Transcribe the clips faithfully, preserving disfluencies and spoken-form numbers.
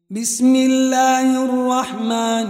بسم الله الرحمن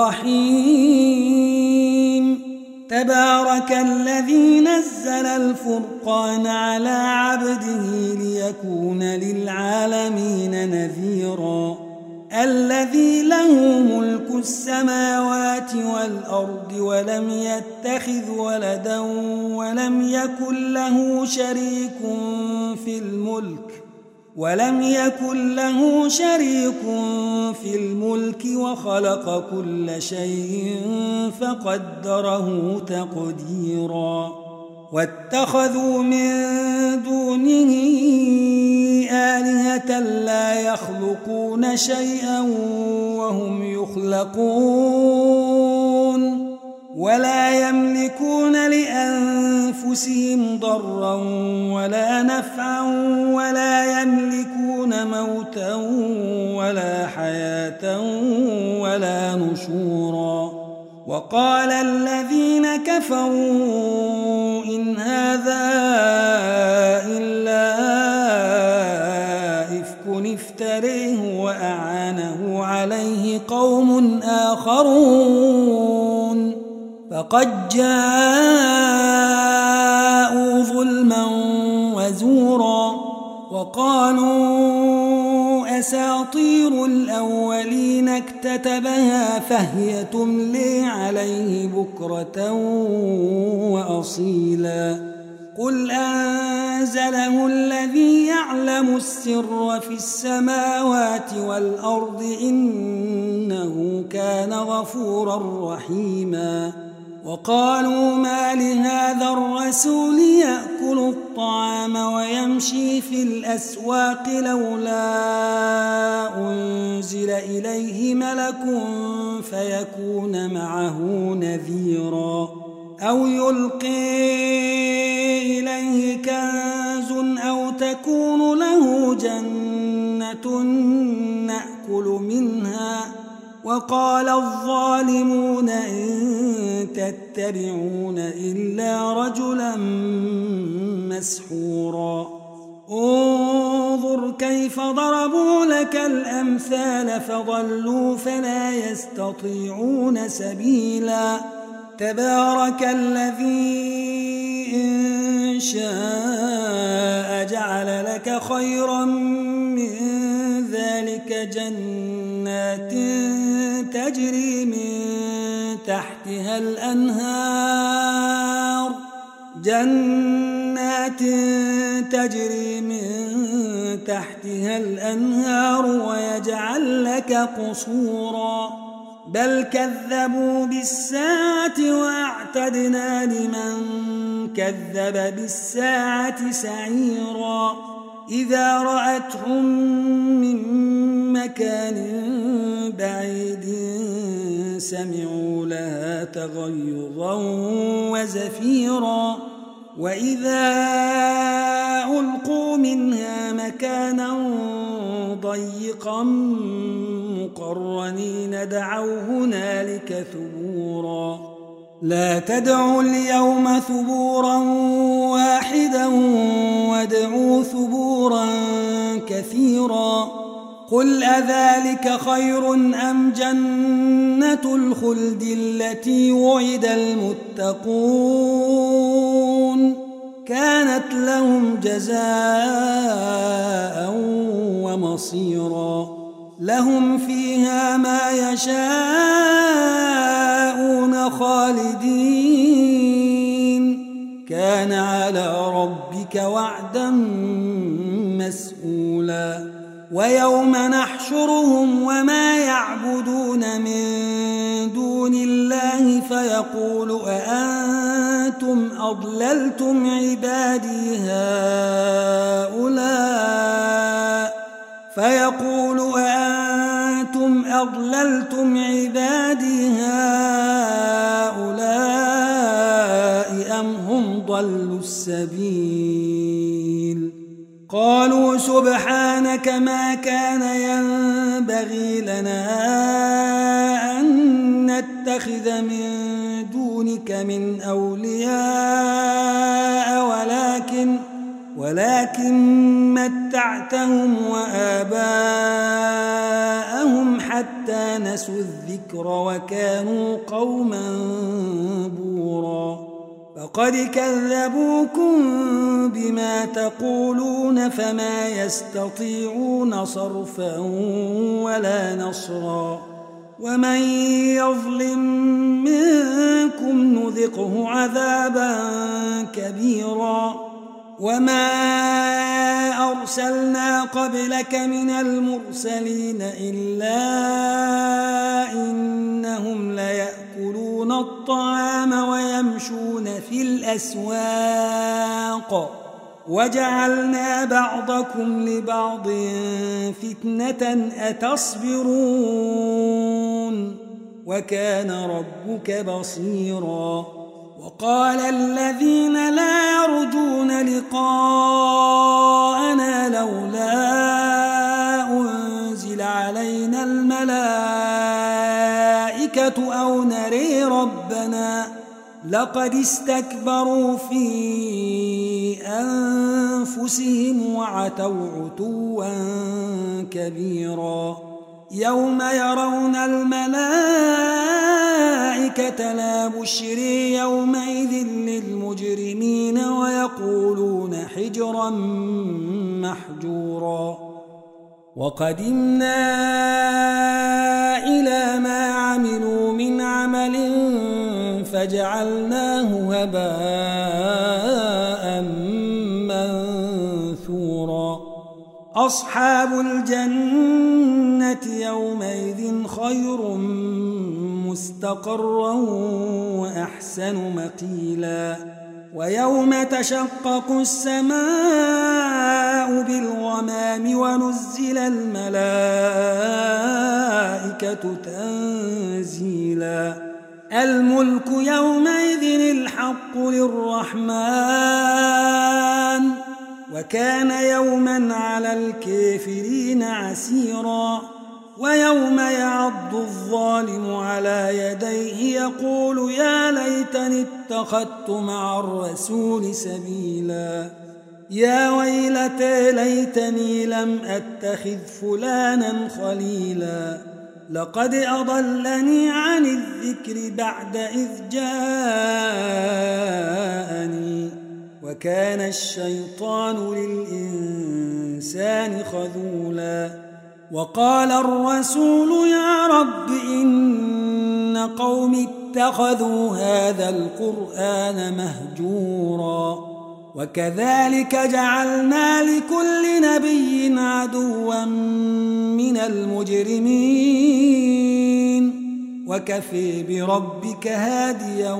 الرحيم تبارك الذي نزل الفرقان على عبده ليكون للعالمين نذيرا الذي له ملك السماوات والأرض ولم يتخذ ولدا ولم يكن له شريك في الملك ولم يكن له شريك في الملك وخلق كل شيء فقدره تقديرا واتخذوا من دونه آلهة لا يخلقون شيئا وهم يخلقون ولا يملكون لأنفسهم ضرا ولا نفعا ولا يملكون موتا ولا حياة ولا نشورا وقال الذين كفروا إن هذا إلا إفك افتريه وأعانه عليه قوم آخرون فقد جاءوا ظلما وزورا وقالوا أساطير الأولين اكتتبها فهي تملي عليه بكرة وأصيلا قل أنزله الذي يعلم السر في السماوات والأرض إنه كان غفورا رحيما وقالوا ما لهذا الرسول يأكل الطعام ويمشي في الأسواق لولا أنزل إليه ملك فيكون معه نذيرا أو يلقي إليه كنز أو تكون له جنة نأكل منها وقال الظالمون إن تتبعون إلا رجلا مسحورا انظر كيف ضربوا لك الأمثال فضلوا فلا يستطيعون سبيلا تبارك الذي إن شاء جعل لك خيرا من ذلك جنات تجري من تحتها الأنهار جنات تجري من تحتها الأنهار ويجعل لك قصورا بل كذبوا بالساعة وأعتدنا لمن كذب بالساعة سعيرا إذا رأتهم من مكان بعيد سمعوا لها تغيظا وزفيرا وإذا ألقوا منها مكانا ضيقا مقرنين دعوا هنالك ثبورا لا تدعوا اليوم ثبورا واحدا وادعوا ثبورا كثيرا قل أذلك خير أم جنة الخلد التي وعد المتقون كانت لهم جزاء ومصيرا لهم فيها ما يشاءون خالدين كان على ربك وعدا مسئولا ويوم نحشرهم وما يعبدون من دون الله فيقول أأنتم أضللتم عبادي هؤلاء فيقول أأنتم أضللتم عبادي هؤلاء أم هم ضلوا السبيل قالوا سبحانك ما كان ينبغي لنا أن نتخذ من دونك من أولياء ولكن ولكن متعتهم وآباءهم حتى نسوا الذكر وكانوا قوما بورا فقد كذبوكم بما تقولون فما يستطيعون صرفا ولا نصرا ومن يظلم منكم نذقه عذابا كبيرا وما أرسلنا قبلك من المرسلين إلا إنهم ليأكلون الطعام ويمشون في الأسواق وجعلنا بعضكم لبعض فتنة أتصبرون وكان ربك بصيرا وقال الذين لا يرجون لقاءنا لولا أنزل علينا الملائكة أو نري ربنا لقد استكبروا في أنفسهم وعتوا عتوا كبيرا يوم يرون الملائكة لا بشري يومئذ للمجرمين ويقولون حجرا محجورا وقدمنا إلى ما عملوا من عمل فجعلناه هباء منثورا أصحاب الجنة يومئذ خير مستقرا وأحسن مقيلا ويوم تشقق السماء بالغمام ونزل الملائكة تنزيلا الملك يومئذ الحق للرحمن وكان يوما على الكافرين عسيرا ويوم يعض الظالم على يديه يقول يا ليتني اتخذت مع الرسول سبيلا يا ويلتى ليتني لم أتخذ فلانا خليلا لقد أضلني عن الذكر بعد إذ جاءني وكان الشيطان للإنسان خذولا وقال الرسول يا رب إن قوم اتخذوا هذا القرآن مهجورا وكذلك جعلنا لكل نبي عدوا من المجرمين وكفي بربك هاديا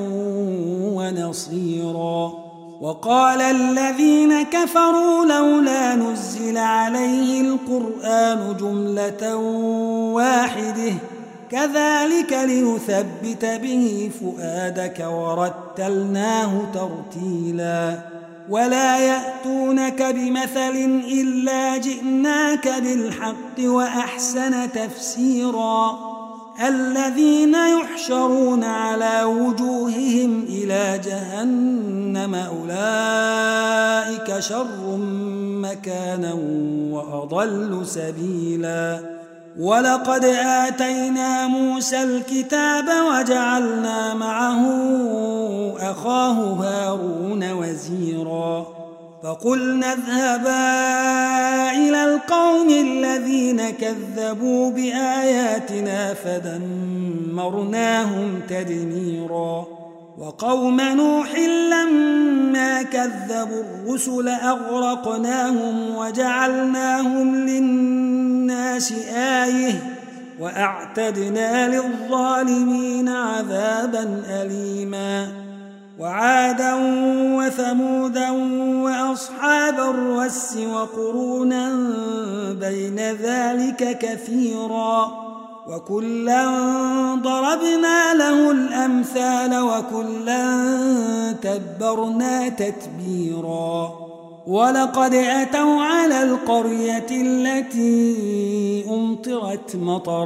ونصيرا وقال الذين كفروا لولا نزل عليه القرآن جملة واحدة كذلك لنثبت به فؤادك ورتلناه ترتيلا ولا يأتونك بمثل إلا جئناك بالحق وأحسن تفسيرا الذين يحشرون على وجوههم إلى جهنم أولئك شر مكانا وأضل سبيلا ولقد آتينا موسى الكتاب وجعلنا معه أخاه هارون وزيرا فقلنا اذهبا إلى القوم الذين كذبوا بآياتنا فدمرناهم تدميرا وقوم نوح لما كذبوا الرسل أغرقناهم وجعلناهم للناس آية وأعتدنا للظالمين عذابا أليما وعادا وثمودا وأصحاب الرس وقرونا بين ذلك كثيرا وكلا ضربنا له الأمثال وكلا تبرنا تتبيرا ولقد أتوا على القرية التي أمطرت مطر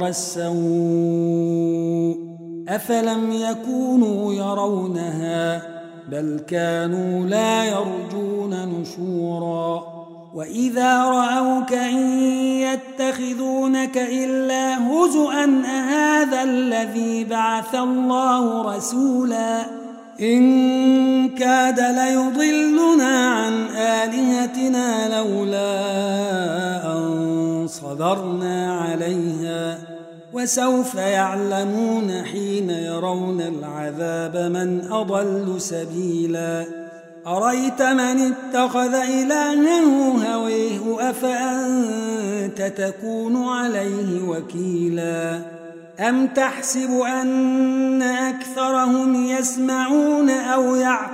السوء أفلم يكونوا يرونها بل كانوا لا يرجون نشورا وإذا رأوك إن يتخذونك إلا هزؤا من أهذا الذي بعث الله رسولا إن كاد ليضلنا عن آلهتنا لولا أن صبرنا عليها وسوف يعلمون حين يرون العذاب من أضل سبيلا أريت من اتخذ إلهه هويه أفأنت تكون عليه وكيلا أم تحسب أن أكثرهم يسمعون أو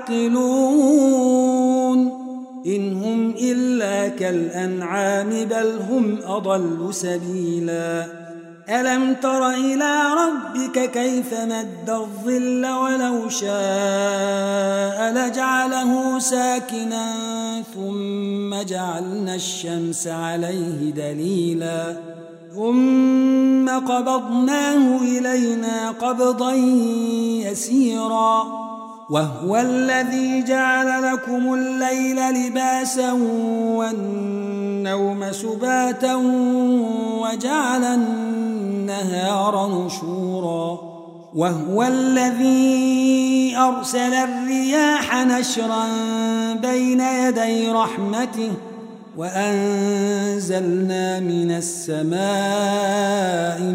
يعقلون إن هم إلا كالأنعام بل هم أضل سبيلا ألم تر إلى ربك كيف مد الظل ولو شاء لجعله ساكنا ثم جعلنا الشمس عليه دليلا ثم قبضناه إلينا قبضا يسيرا وهو الذي جعل لكم الليل لباسا والنوم سباتا وجعل النهار نشورا وهو الذي أرسل الرياح نشرا بين يدي رحمته وأنزلنا من السماء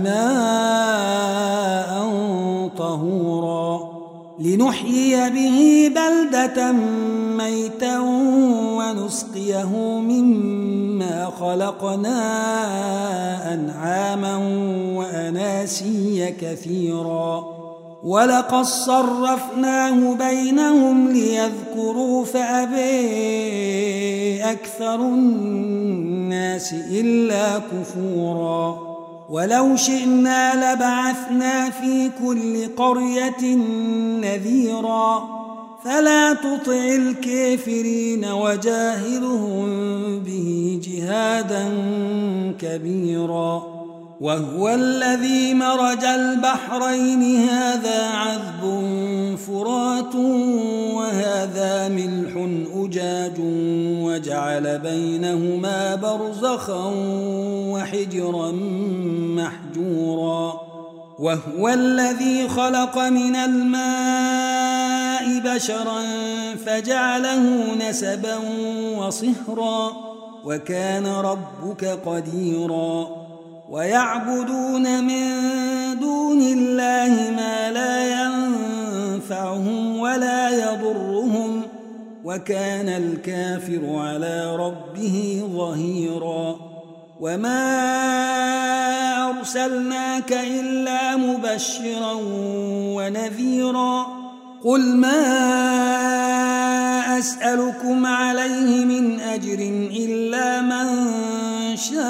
ماء طهورا لنحيي به بلدة ميتا ونسقيه مما خلقنا أنعاما وأناسيا كثيرا ولقد صرفناه بينهم ليذكروا فأبي أكثر الناس إلا كفورا ولو شئنا لبعثنا في كل قرية نذيرا فلا تطع الكافرين وجاهدهم به جهادا كبيرا وهو الذي مرج البحرين هذا عذب فرات وهذا ملح أجاج وجعل بينهما برزخا وحجرا محجورا وهو الذي خلق من الماء بشرا فجعله نسبا وصهرا وكان ربك قديرا ويعبدون من دون الله ما لا ينفعهم ولا يضرهم وكان الكافر على ربه ظهيرا وما أرسلناك إلا مبشرا ونذيرا قل ما أسألكم عليه من أجر إلا من شاء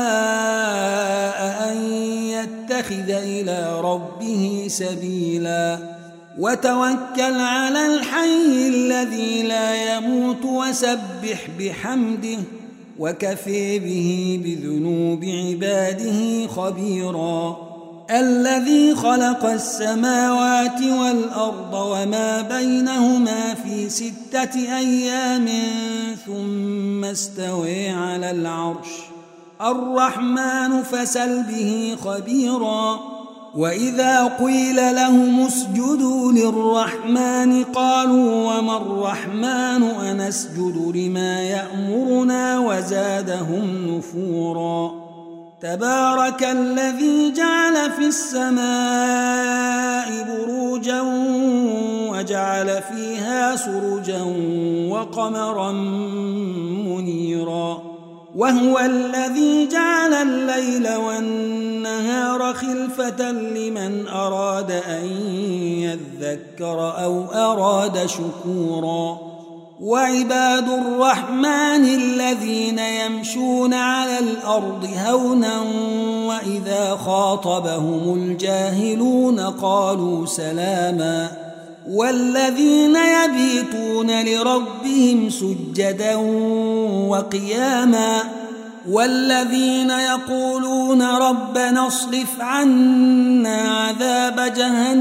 أن يتخذ إلى ربه سبيلا وتوكل على الحي الذي لا يموت وسبح بحمده وكفى به بذنوب عباده خبيرا الذي خلق السماوات والأرض وما بينهما في ستة أيام ثم استوى على العرش الرحمن فسل به خبيرا وإذا قيل لهم اسجدوا للرحمن قالوا وما الرحمن أنسجد لما يأمرنا وزادهم نفورا تبارك الذي جعل في السماء بروجا وجعل فيها سرجا وقمرا منيرا وهو الذي جعل الليل والنهار خلفة لمن أراد أن يذكر أو أراد شكورا وعباد الرحمن الذين يمشون على الأرض هونا وإذا خاطبهم الجاهلون قالوا سلاما والذين يبيتون لربهم سجدا وقياما والذين يقولون ربنا اصرف عنا عذاب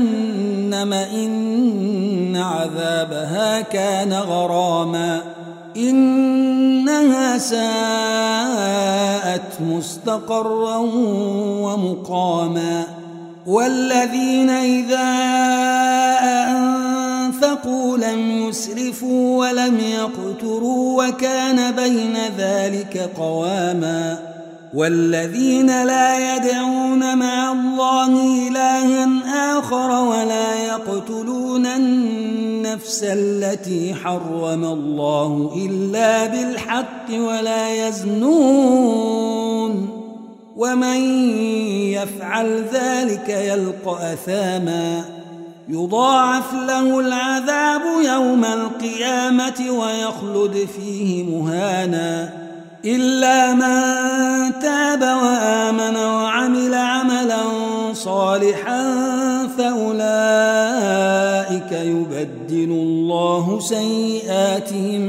جهنم إن عذابها كان غراما إنها ساءت مستقرا ومقاما والذين إذا أنفقوا لم يسرفوا ولم يقتروا وكان بين ذلك قواما والذين لا يدعون مع الله إلها آخر ولا يقتلون النفس التي حرم الله إلا بالحق ولا يزنون ومن يفعل ذلك يلقى أثاما يضاعف له العذاب يوم القيامة ويخلد فيه مهانا إلا من تاب وآمن وعمل عملا صالحا فأولئك يبدل الله سيئاتهم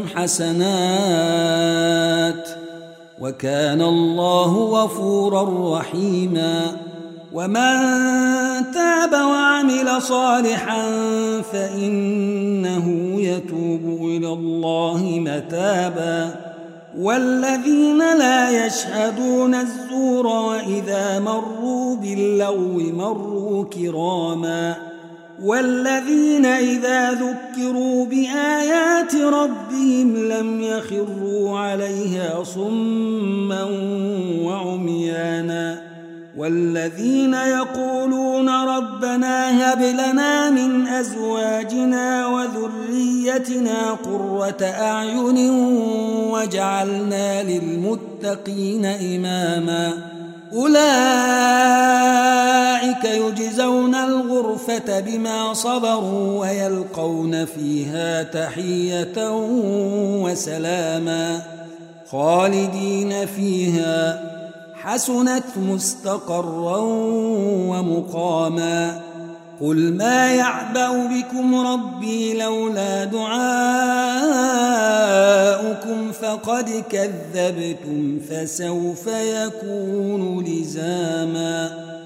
حسنات وكان الله غفورا رحيما ومن تاب وعمل صالحا فإنه يتوب إلى الله متابا والذين لا يشهدون الزور وإذا مروا باللغو مروا كراما والذين إذا ذكروا بآيات ربهم لم يخروا عليها صما وعميانا والذين يقولون ربنا هب لنا من أزواجنا وذريتنا قرة أعين وجعلنا للمتقين إماما أولئك يجزون الغرفة بما صبروا ويلقون فيها تحية وسلاما خالدين فيها حسنت مستقرا ومقاما قل ما يعبأ بكم ربي لولا دعاؤكم فقد كذبتم فسوف يكون لزاما.